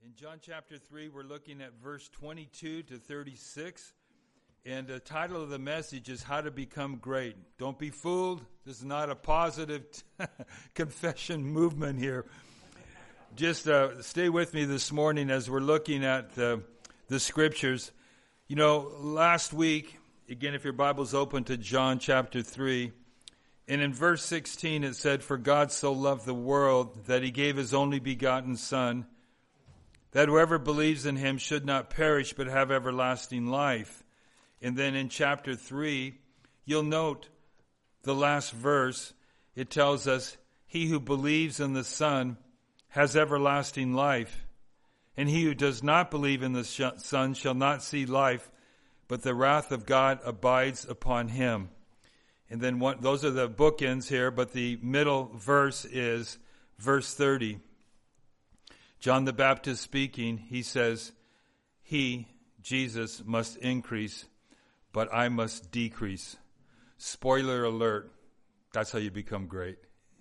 In John chapter 3, we're looking at verse 22 to 36. And the title of the message is How to Become Great. Don't be fooled. This is not a positive confession movement here. Just stay with me this morning as we're looking at the scriptures. You know, last week, again, if your Bible's open to John chapter 3, and in verse 16 it said, "For God so loved the world that he gave his only begotten Son, that whoever believes in him should not perish but have everlasting life." And then in chapter 3, you'll note the last verse. It tells us, "He who believes in the Son has everlasting life, and he who does not believe in the Son shall not see life, but the wrath of God abides upon him." And then those are the bookends here, but the middle verse is verse 30. John the Baptist speaking, he says, "He, Jesus, must increase, but I must decrease." Spoiler alert, that's how you become great.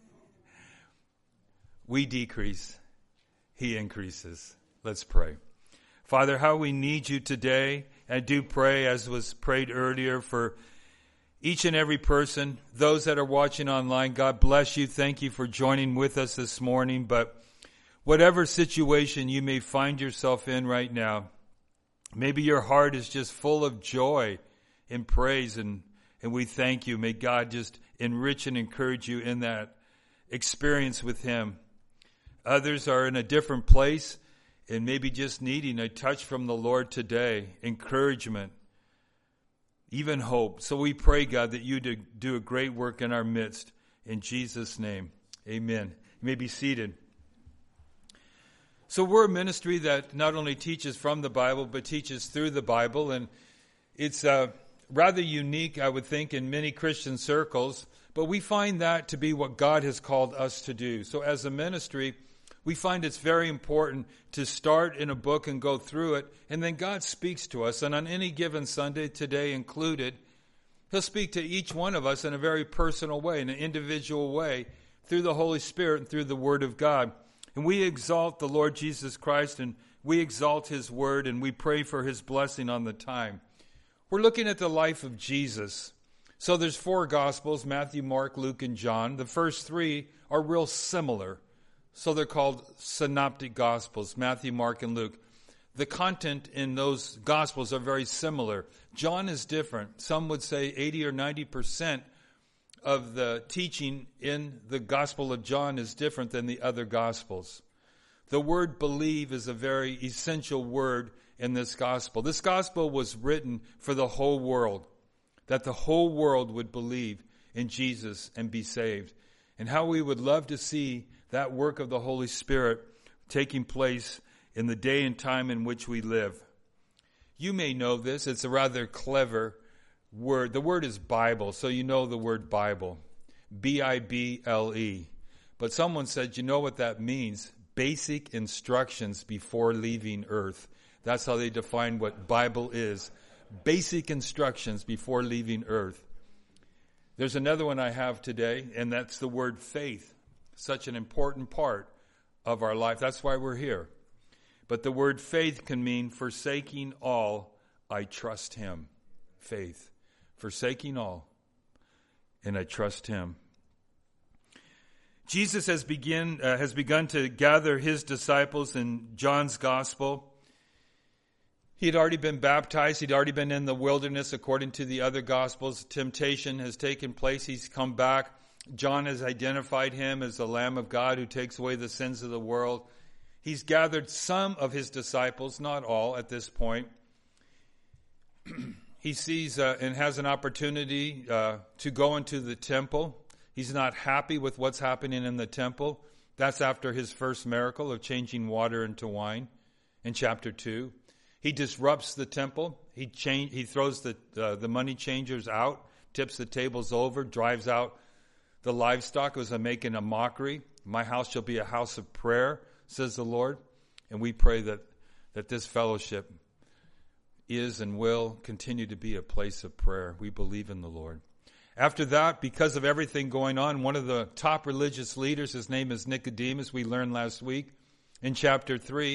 We decrease, he increases. Let's pray. Father, how we need you today. I do pray, as was prayed earlier, for each and every person, those that are watching online. God bless you. Thank you for joining with us this morning. But whatever situation you may find yourself in right now, maybe your heart is just full of joy and praise, and we thank you. May God just enrich and encourage you in that experience with him. Others are in a different place and maybe just needing a touch from the Lord today, encouragement, even hope. So we pray, God, that you do a great work in our midst. In Jesus' name, amen. You may be seated. So we're a ministry that not only teaches from the Bible, but teaches through the Bible. And it's rather unique, I would think, in many Christian circles. But we find that to be what God has called us to do. So as a ministry, we find it's very important to start in a book and go through it. And then God speaks to us. And on any given Sunday, today included, he'll speak to each one of us in a very personal way, in an individual way, through the Holy Spirit and through the Word of God. And we exalt the Lord Jesus Christ, and we exalt his word, and we pray for his blessing on the time. We're looking at the life of Jesus. So there's 4 Gospels, Matthew, Mark, Luke, and John. The first 3 are real similar. So they're called synoptic Gospels, Matthew, Mark, and Luke. The content in those Gospels are very similar. John is different. Some would say 80 or 90% of the teaching in the Gospel of John is different than the other Gospels. The word believe is a very essential word in this Gospel. This Gospel was written for the whole world, that the whole world would believe in Jesus and be saved. And how we would love to see that work of the Holy Spirit taking place in the day and time in which we live. You may know this. It's a rather clever word. The word is Bible, so you know the word Bible. B-I-B-L-E. But someone said, you know what that means? Basic instructions before leaving earth. That's how they define what Bible is. Basic instructions before leaving earth. There's another one I have today, and that's the word faith. Such an important part of our life. That's why we're here. But the word faith can mean forsaking all, I trust him. Faith. Forsaking all, and I trust him. Jesus has begun to gather his disciples in John's Gospel. He had already been baptized. He'd already been in the wilderness according to the other Gospels. Temptation has taken place. He's come back. John has identified him as the Lamb of God who takes away the sins of the world. He's gathered some of his disciples, not all at this point. He sees and has an opportunity to go into the temple. He's not happy with what's happening in the temple. That's after his first miracle of changing water into wine in chapter 2. He disrupts the temple. He throws the money changers out, tips the tables over, drives out the livestock. It was making a mockery. My house shall be a house of prayer, says the Lord. And we pray that this fellowship is and will continue to be a place of prayer. We believe in the Lord. After that, because of everything going on, one of the top religious leaders, his name is Nicodemus, we learned last week, in chapter 3,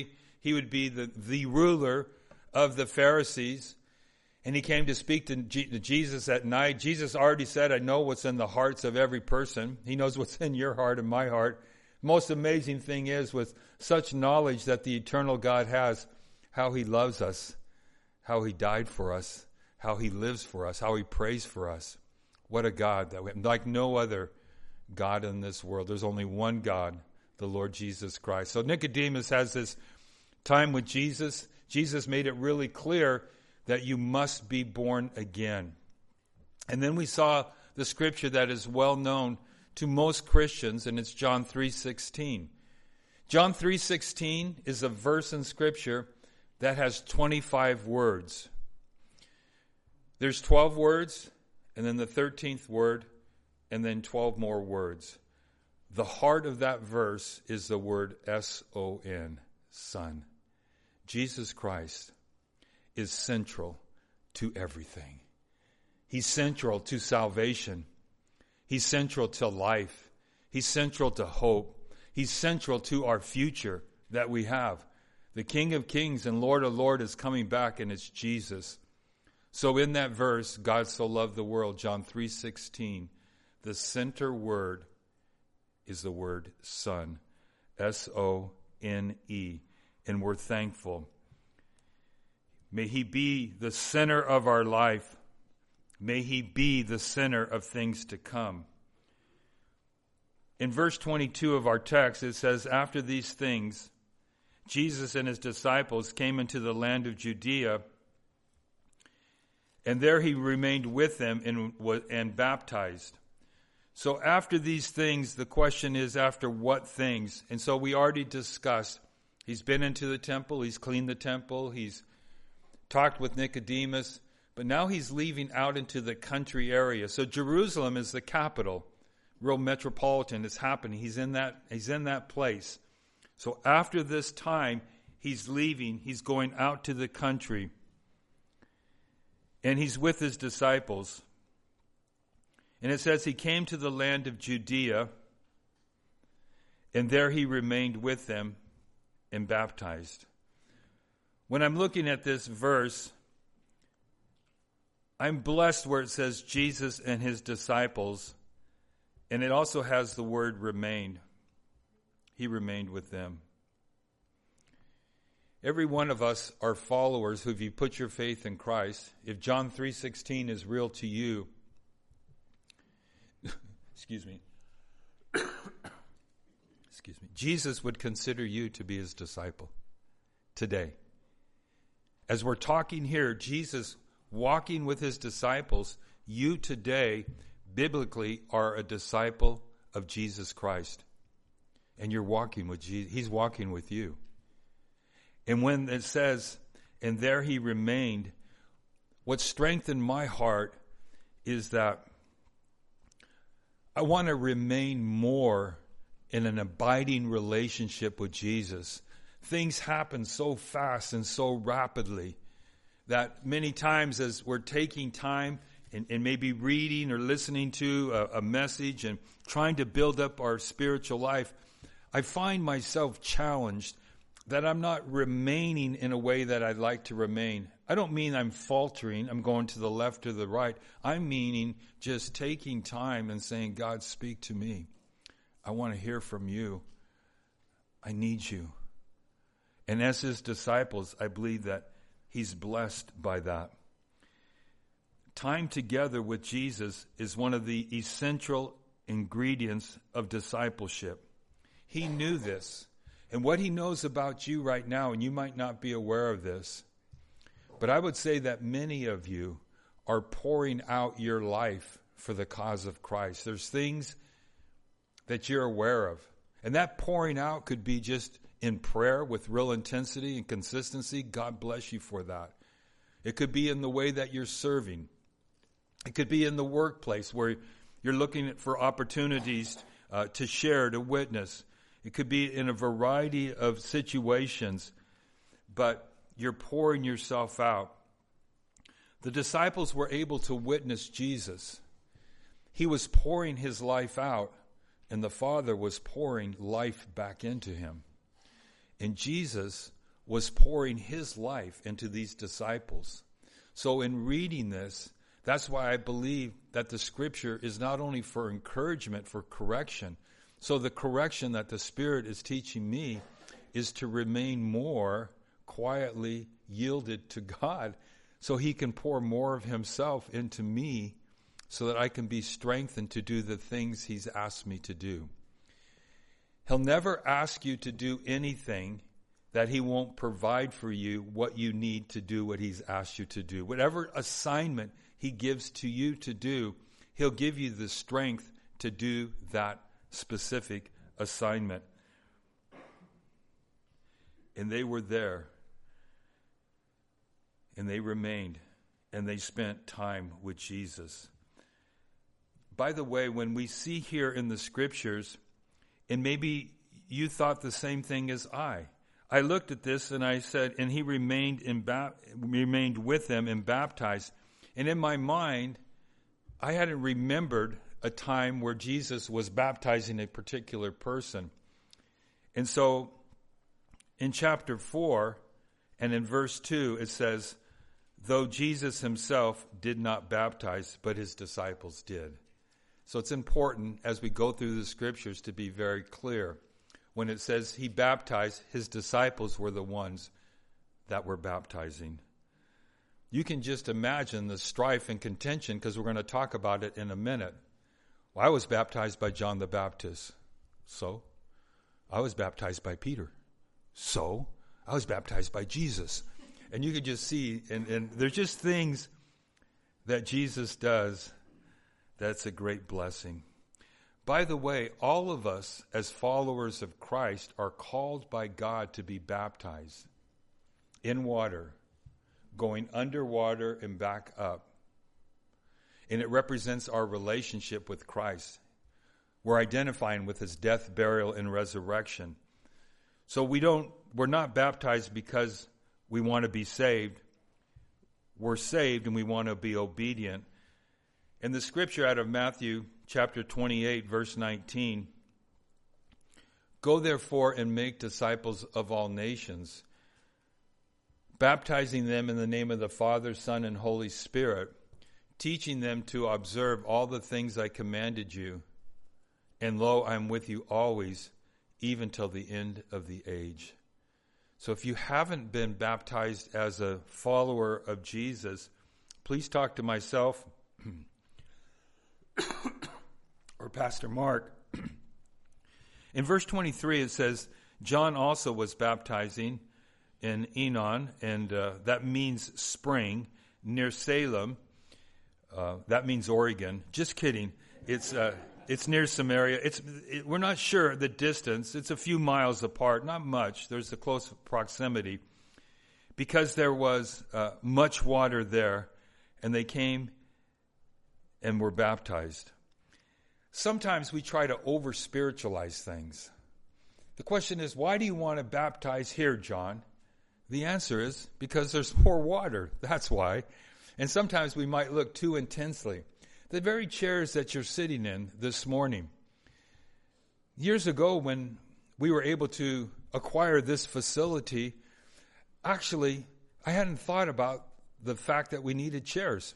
He would be the ruler of the Pharisees. And he came to speak to Jesus at night. Jesus already said, I know what's in the hearts of every person. He knows what's in your heart and my heart. Most amazing thing is, with such knowledge that the eternal God has, how he loves us, how he died for us, how he lives for us, how he prays for us. What a God that we have. Like no other God in this world. There's only one God, the Lord Jesus Christ. So Nicodemus has this time with Jesus. Jesus made it really clear that you must be born again. And then we saw the scripture that is well known to most Christians, and it's John 3:16. John 3:16 is a verse in scripture that has 25 words. There's 12 words, and then the 13th word, and then 12 more words. The heart of that verse is the word S-O-N, Son. Jesus Christ is central to everything. He's central to salvation. He's central to life. He's central to hope. He's central to our future that we have. The King of Kings and Lord of Lords is coming back, and it's Jesus. So in that verse, God so loved the world, John 3:16, the center word is the word Son, S-O-N-E, and we're thankful. May he be the center of our life. May he be the center of things to come. In verse 22 of our text, it says, after these things, Jesus and his disciples came into the land of Judea, and there he remained with them and baptized. So after these things, the question is, after what things? And so we already discussed, he's been into the temple, he's cleaned the temple, he's talked with Nicodemus, but now he's leaving out into the country area. So Jerusalem is the capital, real metropolitan. It's happening. He's in that place. So after this time, he's leaving. He's going out to the country, and he's with his disciples. And it says he came to the land of Judea, and there he remained with them and baptized. When I'm looking at this verse, I'm blessed where it says Jesus and his disciples, and it also has the word remained. He remained with them. Every one of us are followers who, if you put your faith in Christ, if John 3:16 is real to you, excuse me, Jesus would consider you to be his disciple today. As we're talking here, Jesus walking with his disciples, you today, biblically, are a disciple of Jesus Christ. And you're walking with Jesus. He's walking with you. And when it says, and there he remained, what strengthened my heart is that I want to remain more in an abiding relationship with Jesus. Things happen so fast and so rapidly that many times as we're taking time and maybe reading or listening to a message and trying to build up our spiritual life, I find myself challenged that I'm not remaining in a way that I'd like to remain. I don't mean I'm faltering, I'm going to the left or the right. I'm meaning just taking time and saying, God, speak to me. I want to hear from you. I need you. And as his disciples, I believe that he's blessed by that. Time together with Jesus is one of the essential ingredients of discipleship. He knew this. And what he knows about you right now, and you might not be aware of this, but I would say that many of you are pouring out your life for the cause of Christ. There's things that you're aware of. And that pouring out could be just in prayer with real intensity and consistency. God bless you for that. It could be in the way that you're serving. It could be in the workplace where you're looking for opportunities to share, to witness. It could be in a variety of situations, but you're pouring yourself out. The disciples were able to witness Jesus. He was pouring his life out, and the Father was pouring life back into him. And Jesus was pouring his life into these disciples. So in reading this, that's why I believe that the Scripture is not only for encouragement, for correction. So the correction that the Spirit is teaching me is to remain more quietly yielded to God so he can pour more of himself into me so that I can be strengthened to do the things he's asked me to do. He'll never ask you to do anything that he won't provide for you what you need to do what he's asked you to do. Whatever assignment he gives to you to do, he'll give you the strength to do that specific assignment. And they were there, and they remained, and they spent time with Jesus. By the way, when we see here in the Scriptures, and maybe you thought the same thing as I looked at this and I said, and he remained with them and baptized. And in my mind, I hadn't remembered a time where Jesus was baptizing a particular person. And so in chapter 4 and in verse 2, it says, though Jesus himself did not baptize, but his disciples did. So it's important as we go through the Scriptures to be very clear. When it says he baptized, his disciples were the ones that were baptizing. You can just imagine the strife and contention, because we're going to talk about it in a minute. Well, I was baptized by John the Baptist. So? I was baptized by Peter. So? I was baptized by Jesus. And you could just see, and there's just things that Jesus does that's a great blessing. By the way, all of us as followers of Christ are called by God to be baptized in water, going underwater and back up. And it represents our relationship with Christ. We're identifying with his death, burial, and resurrection. So we're not baptized because we want to be saved. We're saved and we want to be obedient. In the scripture out of Matthew chapter 28, verse 19, go therefore and make disciples of all nations, baptizing them in the name of the Father, Son, and Holy Spirit, teaching them to observe all the things I commanded you. And lo, I am with you always, even till the end of the age. So if you haven't been baptized as a follower of Jesus, please talk to myself or Pastor Mark. In verse 23, it says, John also was baptizing in Enon, and that means spring, near Salem. That means Oregon. Just kidding. It's near Samaria. We're not sure the distance. It's a few miles apart, not much. There's a close proximity. Because there was much water there, and they came and were baptized. Sometimes we try to over-spiritualize things. The question is, why do you want to baptize here, John? The answer is, because there's more water. That's why. And sometimes we might look too intensely. The very chairs that you're sitting in this morning. Years ago, when we were able to acquire this facility, actually, I hadn't thought about the fact that we needed chairs.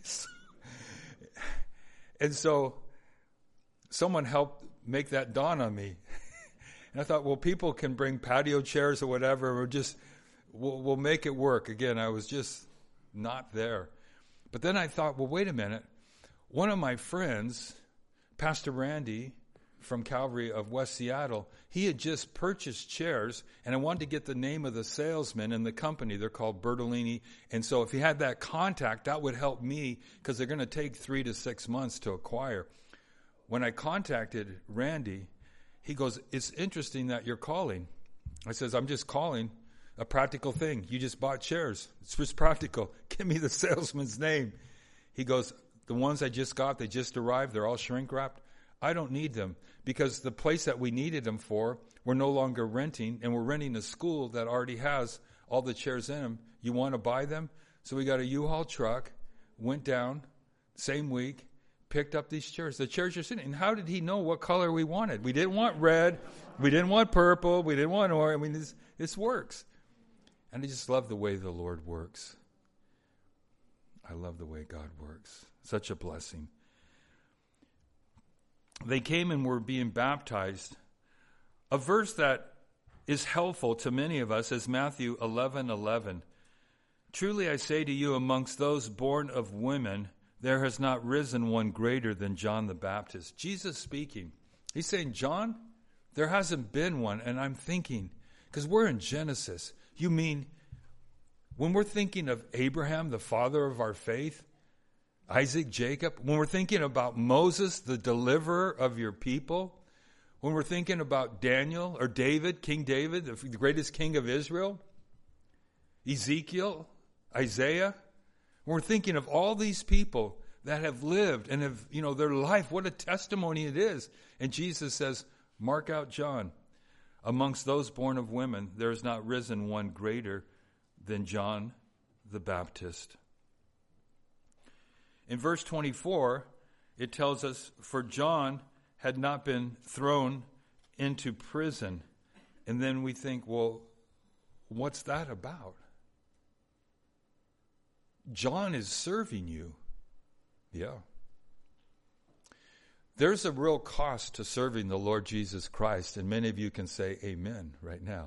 And so someone helped make that dawn on me. And I thought, well, people can bring patio chairs or whatever, or we'll make it work. Again, I was just not there. But then I thought, well, wait a minute. One of my friends, Pastor Randy from Calvary of West Seattle, he had just purchased chairs, and I wanted to get the name of the salesman in the company. They're called Bertolini. And so if he had that contact, that would help me, because they're going to take 3 to 6 months to acquire. When I contacted Randy, he goes, it's interesting that you're calling. I says, I'm just calling a practical thing. You just bought chairs. It's just practical. Give me the salesman's name. He goes, the ones I just got, they just arrived. They're all shrink wrapped. I don't need them, because the place that we needed them for, we're no longer renting, and we're renting a school that already has all the chairs in them. You want to buy them? So we got a U-Haul truck, went down, same week, picked up these chairs. The chairs are sitting. And how did he know what color we wanted? We didn't want red. We didn't want purple. We didn't want orange. I mean, this works. And I just love the way the Lord works. I love the way God works. Such a blessing. They came and were being baptized. A verse that is helpful to many of us is Matthew 11:11. Truly I say to you, amongst those born of women, there has not risen one greater than John the Baptist. Jesus speaking. He's saying, John, there hasn't been one. And I'm thinking, because we're in Genesis, you mean when we're thinking of Abraham, the father of our faith, Isaac, Jacob, when we're thinking about Moses, the deliverer of your people, when we're thinking about Daniel or David, King David, the greatest king of Israel, Ezekiel, Isaiah, when we're thinking of all these people that have lived and have, their life, what a testimony it is. And Jesus says, mark out John. Amongst those born of women, there has not risen one greater than John the Baptist. In verse 24, it tells us, for John had not been thrown into prison. And then we think, well, what's that about? John is serving you. Yeah. There's a real cost to serving the Lord Jesus Christ, and many of you can say amen right now.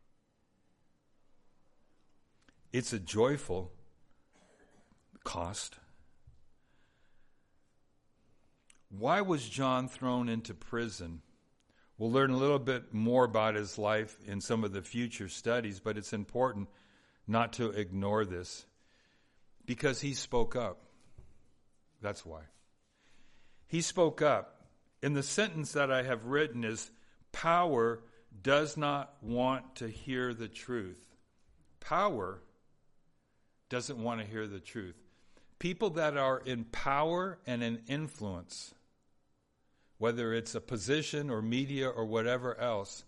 It's a joyful cost. Why was John thrown into prison? We'll learn a little bit more about his life in some of the future studies, but it's important not to ignore this. Because he spoke up. That's why. He spoke up. And the sentence that I have written is, power does not want to hear the truth. Power doesn't want to hear the truth. People that are in power and in influence, whether it's a position or media or whatever else,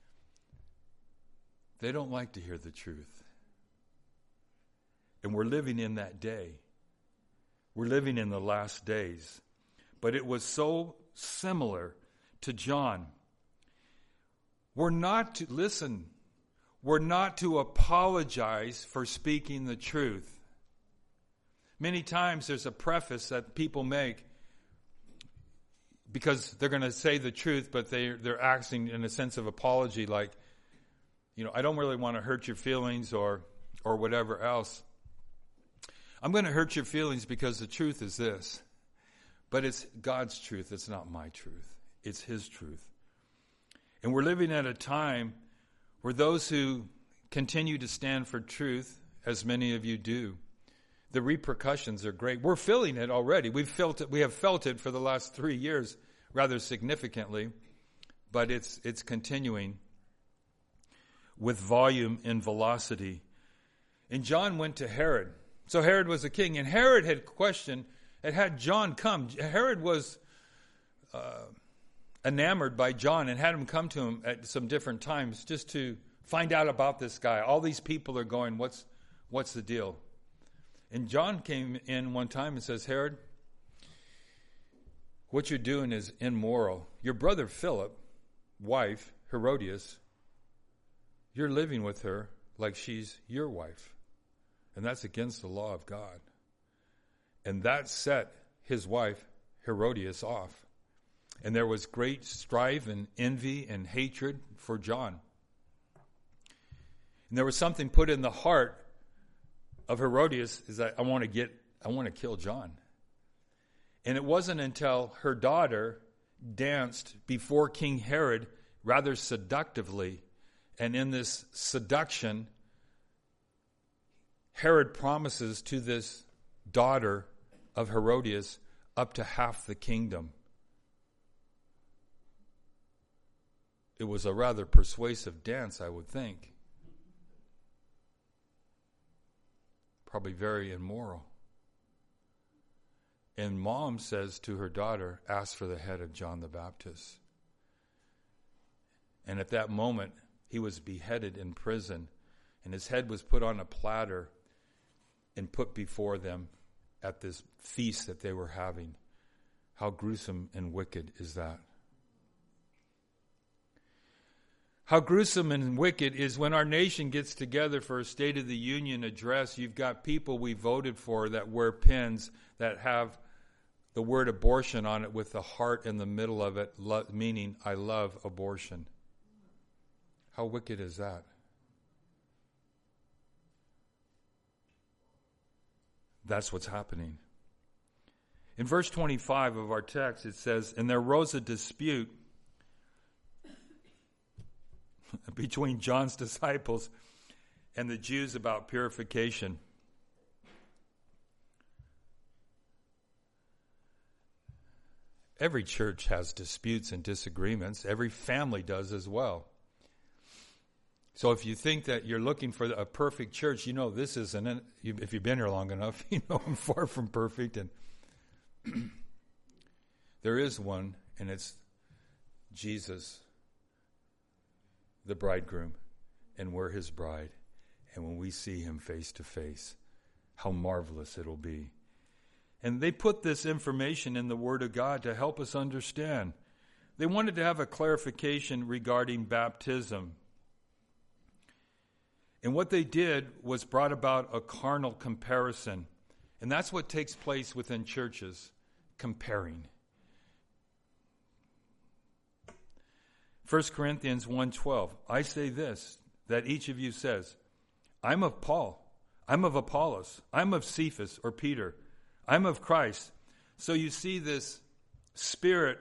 they don't like to hear the truth. And we're living in that day. We're living in the last days. But it was so similar to John. We're not to apologize for speaking the truth. Many times there's a preface that people make because they're going to say the truth, but they're acting in a sense of apology, like, I don't really want to hurt your feelings or whatever else. I'm going to hurt your feelings because the truth is this. But it's God's truth. It's not my truth. It's His truth. And we're living at a time where those who continue to stand for truth, as many of you do, the repercussions are great. We're feeling it already. We have felt it for the last 3 years rather significantly, but it's continuing with volume and velocity. And John went to Herod. So Herod was a king, and Herod had John come. Herod was enamored by John and had him come to him at some different times just to find out about this guy. All these people are going, what's the deal? And John came in one time and says, Herod, what you're doing is immoral. Your brother Philip, wife, Herodias, you're living with her like she's your wife. And that's against the law of God. And that set his wife, Herodias, off. And there was great strife and envy and hatred for John. And there was something put in the heart of Herodias, is that I want to kill John. And it wasn't until her daughter danced before King Herod rather seductively. And in this seduction, Herod promises to this daughter of Herodias up to half the kingdom. It was a rather persuasive dance, I would think. Probably very immoral. And mom says to her daughter, ask for the head of John the Baptist. And at that moment, he was beheaded in prison, and his head was put on a platter and put before them at this feast that they were having. How gruesome and wicked is that? How gruesome and wicked is when our nation gets together for a State of the Union address. You've got people we voted for that wear pins that have the word abortion on it with the heart in the middle of it, meaning I love abortion. How wicked is that? That's what's happening. In verse 25 of our text, it says, "And there arose a dispute between John's disciples and the Jews about purification." Every church has disputes and disagreements. Every family does as well. So if you think that you're looking for a perfect church, you know this isn't it. If you've been here long enough, you know I'm far from perfect. And there is one, and it's Jesus, the bridegroom, and we're his bride. And when we see him face to face, how marvelous it'll be. And they put this information in the Word of God to help us understand. They wanted to have a clarification regarding baptism. And what they did was brought about a carnal comparison. And that's what takes place within churches, comparing. 1 Corinthians 1:12, "I say this, that each of you says, I'm of Paul, I'm of Apollos, I'm of Cephas or Peter, I'm of Christ." So you see this spirit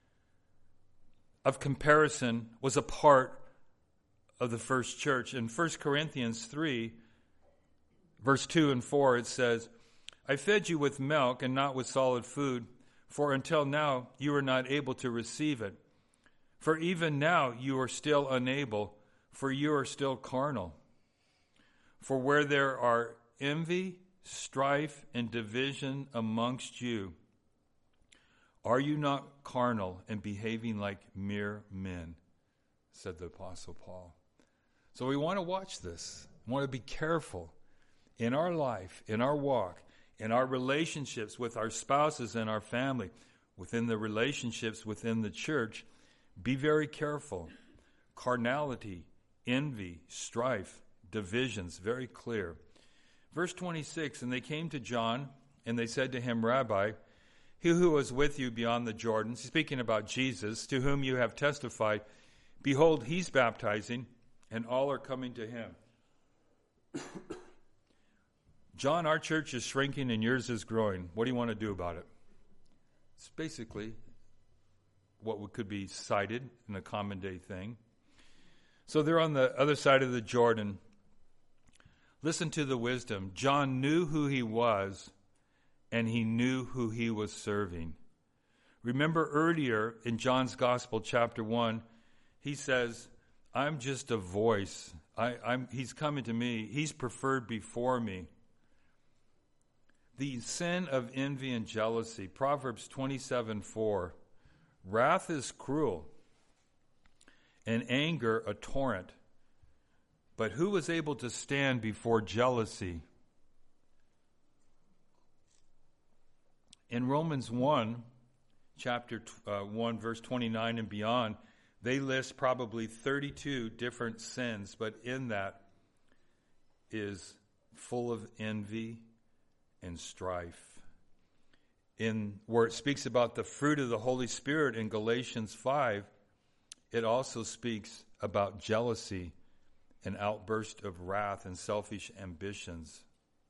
of comparison was a part of the first church. In 1 Corinthians 3, verse 2 and 4, it says, "I fed you with milk and not with solid food, for until now you are not able to receive it. For even now you are still unable, for you are still carnal. For where there are envy, strife, and division amongst you, are you not carnal and behaving like mere men?" said the Apostle Paul. So we want to watch this. We want to be careful in our life, in our walk, in our relationships with our spouses and our family, within the relationships within the church. Be very careful. Carnality, envy, strife, divisions, very clear. Verse 26, "And they came to John, and they said to him, Rabbi, he who was with you beyond the Jordan," speaking about Jesus, "to whom you have testified, behold, he's baptizing, and all are coming to him." John, our church is shrinking and yours is growing. What do you want to do about it? It's basically what could be cited in a common day thing. So they're on the other side of the Jordan. Listen to the wisdom. John knew who he was, and he knew who he was serving. Remember earlier in John's Gospel, chapter 1, he says, "I'm just a voice. He's coming to me. He's preferred before me." The sin of envy and jealousy, Proverbs 27:4, "Wrath is cruel, and anger a torrent. But who was able to stand before jealousy?" In Romans 1, chapter 1, verse 29 and beyond, they list probably 32 different sins, but in that is full of envy and strife. In where it speaks about the fruit of the Holy Spirit in Galatians 5, it also speaks about jealousy, an outburst of wrath and selfish ambitions.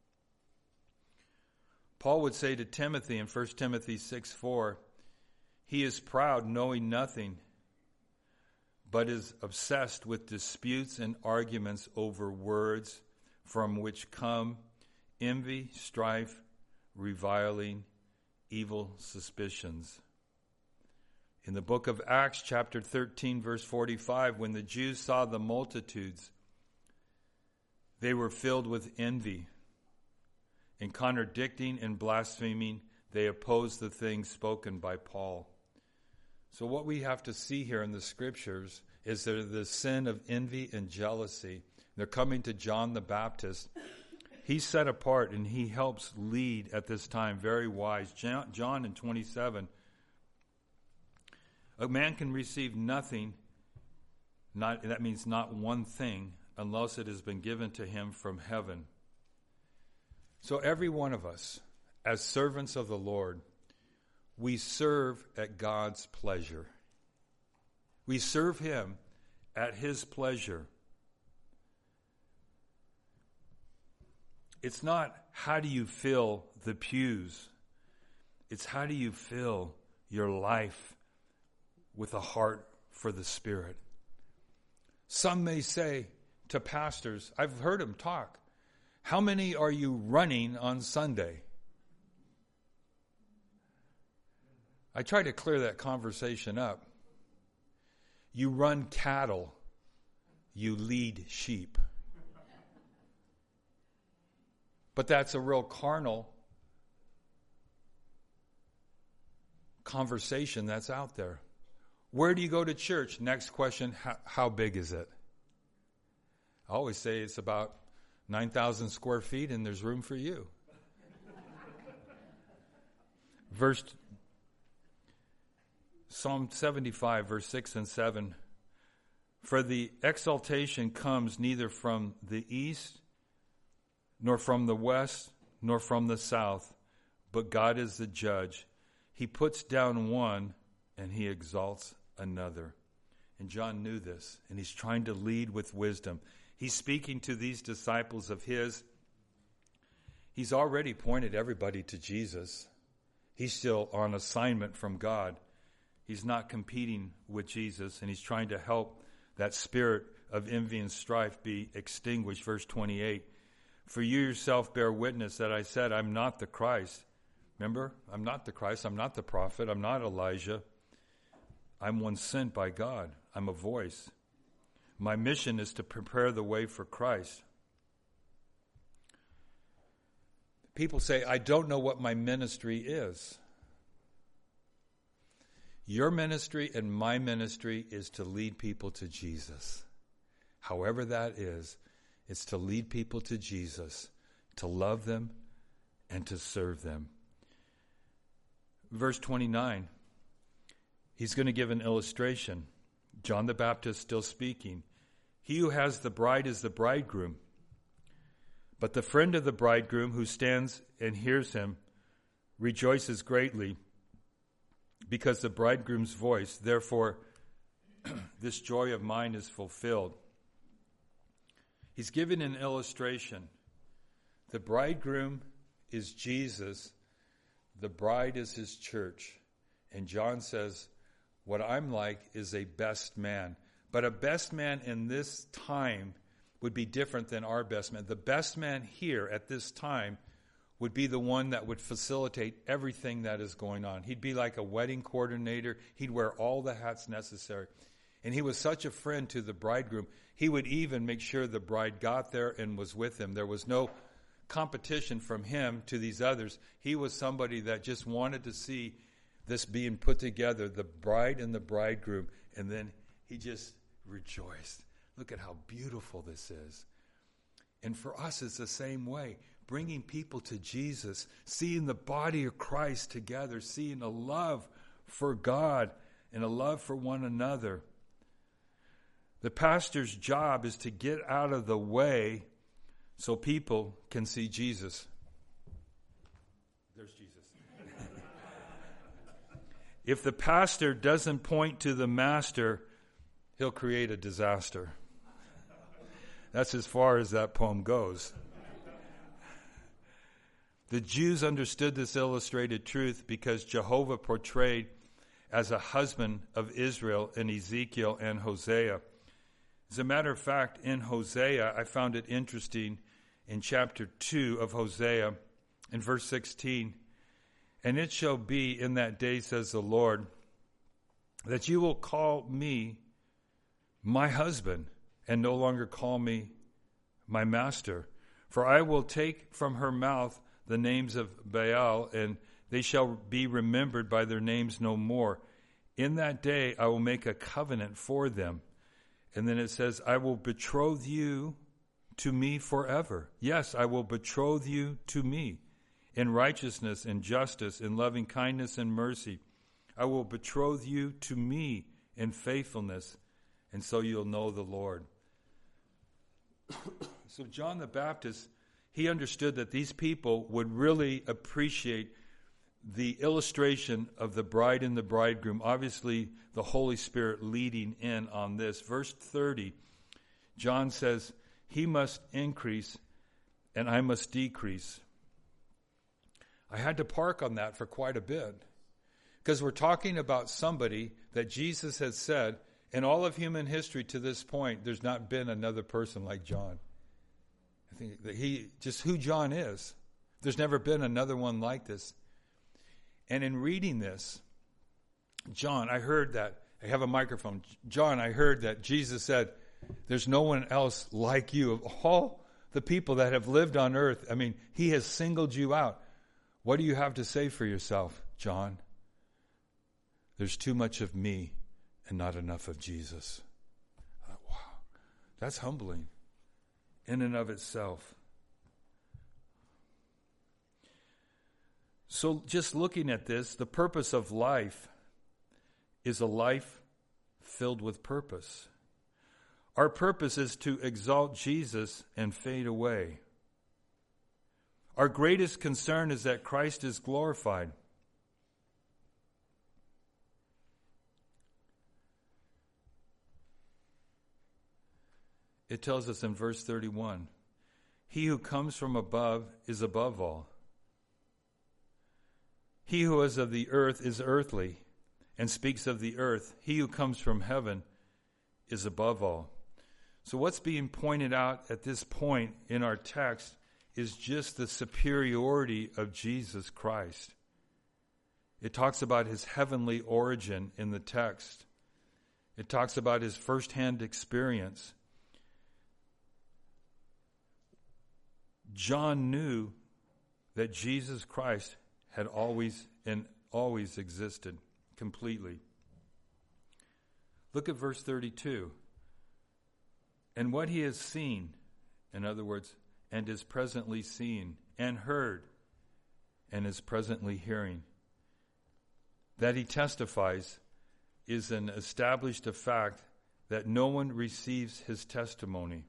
Paul would say to Timothy in 1 Timothy 6:4, "He is proud, knowing nothing, but is obsessed with disputes and arguments over words, from which come envy, strife, reviling, evil suspicions." In the book of Acts, chapter 13, verse 45, when the Jews saw the multitudes, they were filled with envy. In contradicting and blaspheming, they opposed the things spoken by Paul. So what we have to see here in the scriptures is that the sin of envy and jealousy. They're coming to John the Baptist. He's set apart and he helps lead at this time, very wise. John in 27, "A man can receive nothing That means not one thing, unless it has been given to him from heaven. So every one of us, as servants of the Lord, we serve at God's pleasure. We serve him at his pleasure. It's not how do you fill the pews. It's how do you fill your life with a heart for the Spirit. Some may say to pastors, I've heard them talk, how many are you running on Sunday? I try to clear that conversation up. You run cattle, you lead sheep. But that's a real carnal conversation that's out there. Where do you go to church? Next question, how big is it? I always say it's about 9,000 square feet and there's room for you. Psalm 75, verse 6 and 7. For the exaltation comes neither from the east, nor from the west, nor from the south, but God is the judge. He puts down one and he exalts another. And John knew this, and he's trying to lead with wisdom. He's speaking to these disciples of his. He's already pointed everybody to Jesus. He's still on assignment from God. He's not competing with Jesus, and he's trying to help that spirit of envy and strife be extinguished. Verse 28, for you yourself bear witness that I said, I'm not the Christ. Remember, I'm not the Christ, I'm not the prophet, I'm not Elijah. I'm one sent by God. I'm a voice. My mission is to prepare the way for Christ. People say, I don't know what my ministry is. Your ministry and my ministry is to lead people to Jesus. However that is, it's to lead people to Jesus, to love them, and to serve them. Verse 29, he's going to give an illustration. John the Baptist still speaking. He who has the bride is the bridegroom. But the friend of the bridegroom who stands and hears him rejoices greatly because the bridegroom's voice, therefore, this joy of mine is fulfilled. He's given an illustration. The bridegroom is Jesus. The bride is his church. And John says, what I'm like is a best man. But a best man in this time would be different than our best man. The best man here at this time would be the one that would facilitate everything that is going on. He'd be like a wedding coordinator. He'd wear all the hats necessary. And he was such a friend to the bridegroom, he would even make sure the bride got there and was with him. There was no competition from him to these others. He was somebody that just wanted to see this being put together, the bride and the bridegroom, and then he just rejoiced. Look at how beautiful this is. And for us, it's the same way. Bringing people to Jesus, seeing the body of Christ together, seeing a love for God and a love for one another. The pastor's job is to get out of the way so people can see Jesus. There's Jesus. If the pastor doesn't point to the master, he'll create a disaster. That's as far as that poem goes. The Jews understood this illustrated truth because Jehovah portrayed as a husband of Israel in Ezekiel and Hosea. As a matter of fact, in Hosea, I found it interesting in chapter 2 of Hosea, in verse 16, and it shall be in that day, says the Lord, that you will call me my husband and no longer call me my master. For I will take from her mouth the names of Baal, and they shall be remembered by their names no more. In that day I will make a covenant for them. And then it says, I will betroth you to me forever. Yes, I will betroth you to me in righteousness and justice, in loving kindness and mercy. I will betroth you to me in faithfulness and so you'll know the Lord. So John the Baptist, he understood that these people would really appreciate the illustration of the bride and the bridegroom, obviously the Holy Spirit leading in on this. Verse 30, John says, he must increase and I must decrease. I had to park on that for quite a bit, because we're talking about somebody that Jesus has said, in all of human history to this point, there's not been another person like John. I think that just who John is. There's never been another one like this. And in reading this, John, I heard that, I have a microphone. John, I heard that Jesus said, there's no one else like you. Of all the people that have lived on earth, I mean, he has singled you out. What do you have to say for yourself, John? There's too much of me and not enough of Jesus. Wow, that's humbling in and of itself. So just looking at this, the purpose of life is a life filled with purpose. Our purpose is to exalt Jesus and fade away. Our greatest concern is that Christ is glorified. It tells us in verse 31, he who comes from above is above all. He who is of the earth is earthly and speaks of the earth. He who comes from heaven is above all. So what's being pointed out at this point in our text is just the superiority of Jesus Christ. It talks about his heavenly origin in the text. It talks about his firsthand experience. John knew that Jesus Christ had always existed completely. Look at verse 32. And what he has seen, in other words, and is presently seeing, and heard, and is presently hearing, that he testifies is an established fact that no one receives his testimony.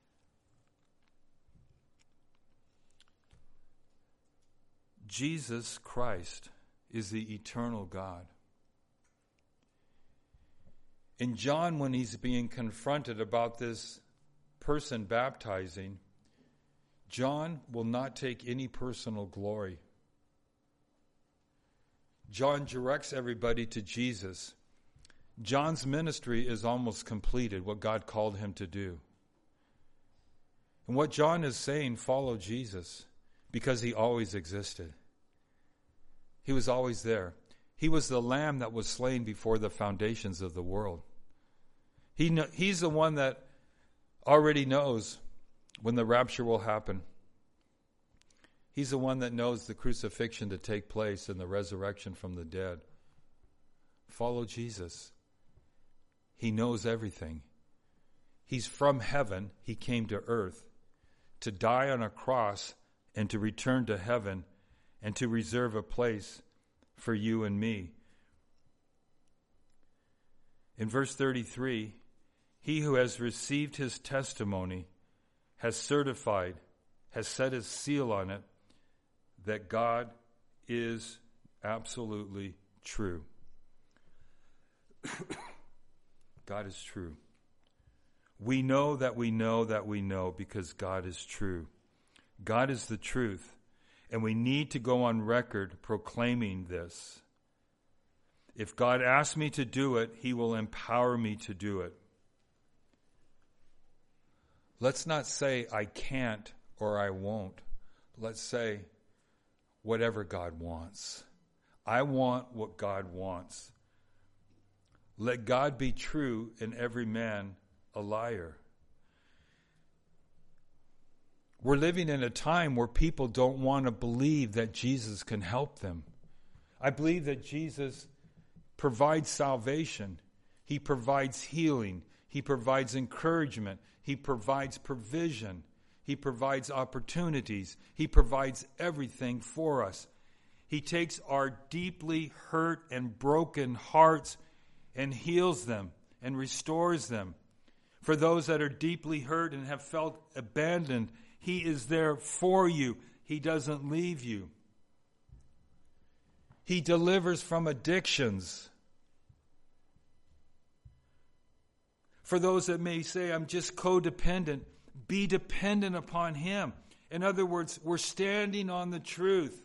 Jesus Christ is the eternal God. In John, when he's being confronted about this person baptizing, John will not take any personal glory. John directs everybody to Jesus. John's ministry is almost completed, what God called him to do. And what John is saying, follow Jesus, because he always existed. He was always there. He was the lamb that was slain before the foundations of the world. He's the one that already knows when the rapture will happen. He's the one that knows the crucifixion to take place and the resurrection from the dead. Follow Jesus. He knows everything. He's from heaven. He came to earth to die on a cross and to return to heaven and to reserve a place for you and me. In verse 33, he who has received his testimony has certified, has set his seal on it, that God is absolutely true. God is true. We know that we know that we know because God is true. God is the truth, and we need to go on record proclaiming this. If God asks me to do it, he will empower me to do it. Let's not say I can't or I won't. Let's say whatever God wants. I want what God wants. Let God be true and every man a liar. We're living in a time where people don't want to believe that Jesus can help them. I believe that Jesus provides salvation. He provides healing. He provides encouragement. He provides provision. He provides opportunities. He provides everything for us. He takes our deeply hurt and broken hearts and heals them and restores them. For those that are deeply hurt and have felt abandoned, He is there for you. He doesn't leave you. He delivers from addictions. For those that may say, I'm just codependent, be dependent upon Him. In other words, we're standing on the truth.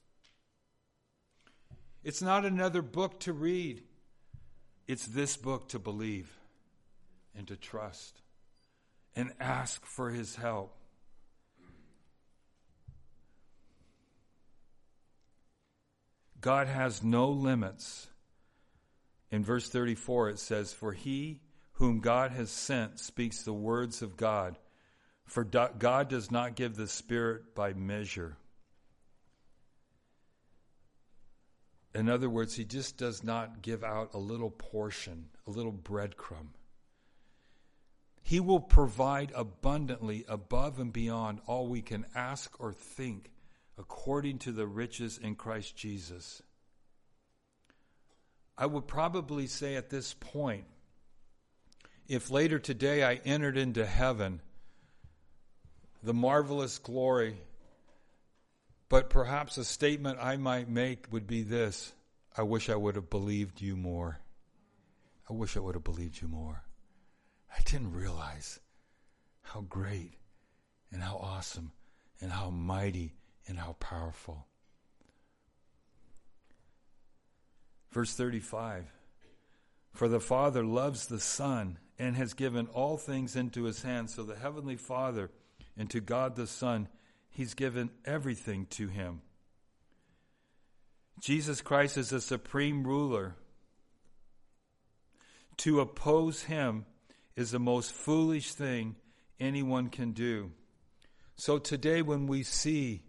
It's not another book to read. It's this book to believe and to trust and ask for His help. God has no limits. In verse 34 it says, for He whom God has sent speaks the words of God. For God does not give the Spirit by measure. In other words, He just does not give out a little portion, a little breadcrumb. He will provide abundantly above and beyond all we can ask or think, according to the riches in Christ Jesus. I would probably say at this point, if later today I entered into heaven, the marvelous glory, but perhaps a statement I might make would be this: I wish I would have believed you more. I wish I would have believed you more. I didn't realize how great and how awesome and how mighty and how powerful. Verse 35, for the Father loves the Son and has given all things into His hands. So the Heavenly Father, and to God the Son, He's given everything to Him. Jesus Christ is the supreme ruler. To oppose Him is the most foolish thing anyone can do. So today when we see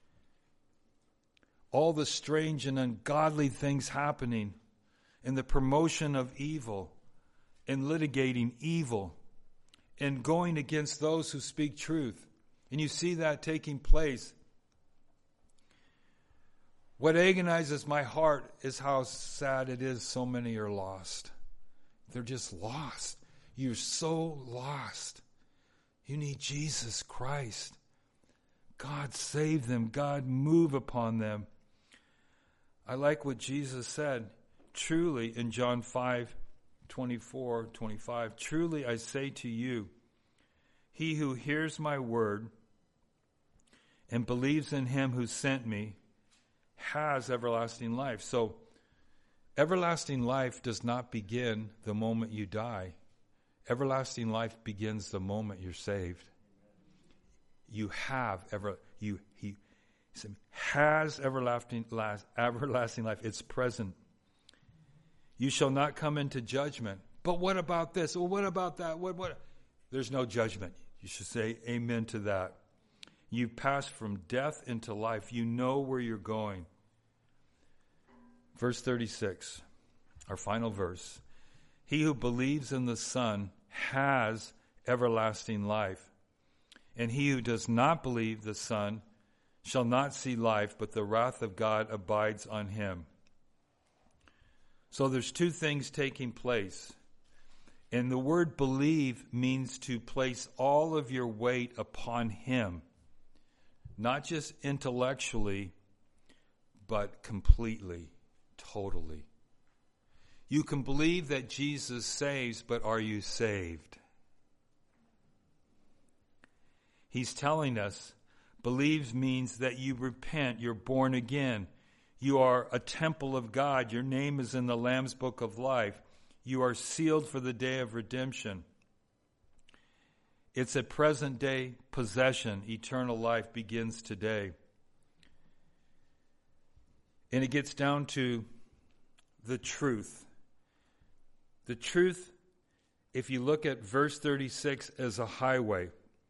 all the strange and ungodly things happening, and the promotion of evil, and litigating evil, and going against those who speak truth, and you see that taking place, what agonizes my heart is how sad it is so many are lost. They're just lost. You're so lost. You need Jesus Christ. God save them. God move upon them. I like what Jesus said, truly, in John 5:24-25, truly I say to you, he who hears my word and believes in Him who sent me has everlasting life. So, everlasting life does not begin the moment you die. Everlasting life begins the moment you're saved. You have He has everlasting life. It's present. You shall not come into judgment. But what about this? Well, what about that? What? There's no judgment. You should say amen to that. You've passed from death into life. You know where you're going. Verse 36, our final verse. He who believes in the Son has everlasting life. And he who does not believe the Son shall not see life, but the wrath of God abides on him. So there's two things taking place. And the word believe means to place all of your weight upon Him. Not just intellectually, but completely, totally. You can believe that Jesus saves, but are you saved? He's telling us, believe means that you repent, you're born again. You are a temple of God. Your name is in the Lamb's Book of Life. You are sealed for the day of redemption. It's a present day possession. Eternal life begins today. And it gets down to the truth. The truth, if you look at verse 36 as a highway,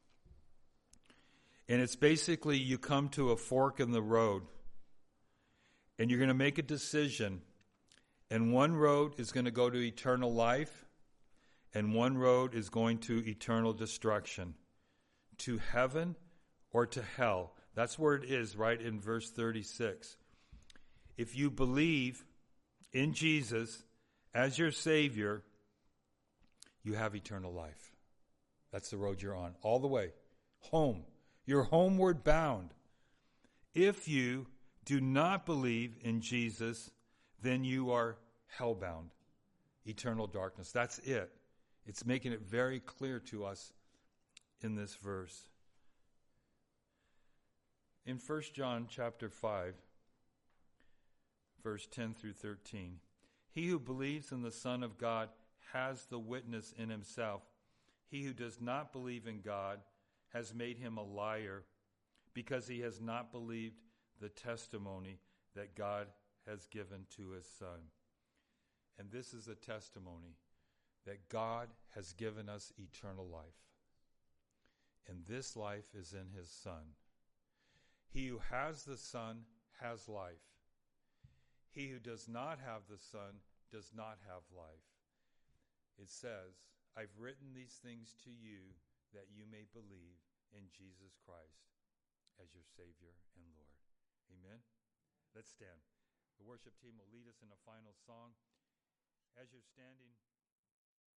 and it's basically you come to a fork in the road, and you're going to make a decision, and one road is going to go to eternal life, and one road is going to eternal destruction, to heaven or to hell. That's where it is, right in verse 36. If you believe in Jesus as your Savior, you have eternal life. That's the road you're on, all the way. Home. You're homeward bound. If you do not believe in Jesus, then you are hellbound. Eternal darkness. That's it. It's making it very clear to us in this verse. In 1 John chapter 5, verse 10 through 13, he who believes in the Son of God has the witness in himself. He who does not believe in God has made him a liar, because he has not believed the testimony that God has given to his Son. And this is a testimony that God has given us eternal life. And this life is in his Son. He who has the Son has life. He who does not have the Son does not have life. It says, I've written these things to you that you may believe in Jesus Christ as your Savior and Lord. Amen? Let's stand. The worship team will lead us in a final song. As you're standing...